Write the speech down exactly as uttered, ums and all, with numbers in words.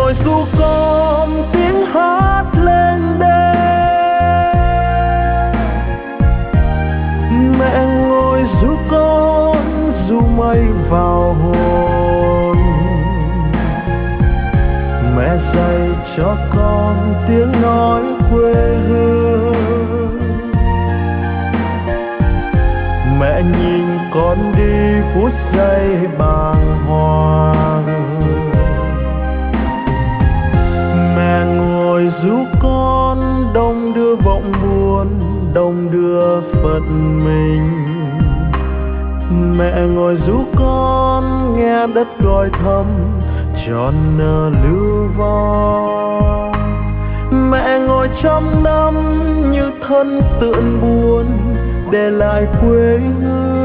ngồi ru con tiếng hát lên đêm, mẹ ngồi ru con ru mây vào hồn, mẹ dạy cho con tiếng nói quê hương. Mẹ nhìn con đi phút giây bàng hoàng, mẹ ngồi ru con đông đưa vọng buồn, đông đưa phận mình. Mẹ ngồi ru con nghe đất gọi thầm tròn nở lưu vong. Mẹ ngồi trăm năm như thân tựa buồn để lại quê hương.